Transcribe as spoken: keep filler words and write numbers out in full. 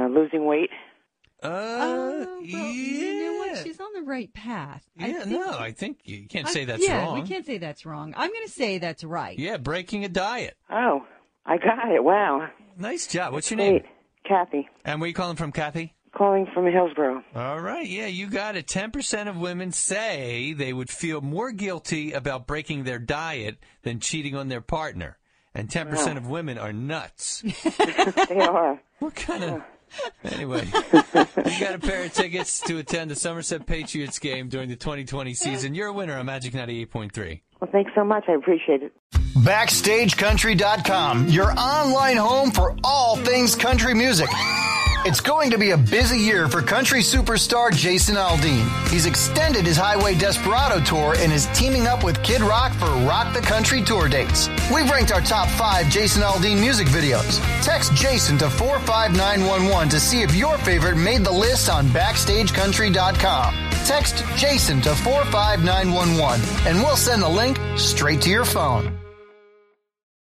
uh, losing weight. Uh, well, yeah. You know what? She's on the right path. Yeah, I think, no, I think you can't say I- that's yeah, wrong. we can't say that's wrong. I'm going to say that's right. Yeah, breaking a diet. Oh, I got it. Wow. Nice job. What's your Great. name? Kathy. And where are you calling from, Kathy? Calling from Hillsborough. All right, yeah, you got it. ten percent of women say they would feel more guilty about breaking their diet than cheating on their partner. And ten percent Wow. of women are nuts. They are. What kind of... Anyway, you got a pair of tickets to attend the Somerset Patriots game during the twenty twenty season. You're a winner on Magic ninety-eight point three. Well, thanks so much. I appreciate it. Backstage Country dot com, your online home for all things country music. It's going to be a busy year for country superstar Jason Aldean. He's extended his Highway Desperado tour and is teaming up with Kid Rock for Rock the Country tour dates. We've ranked our top five Jason Aldean music videos. Text Jason to four five nine one one to see if your favorite made the list on Backstage Country dot com. Text Jason to four five nine one one and we'll send the link straight to your phone.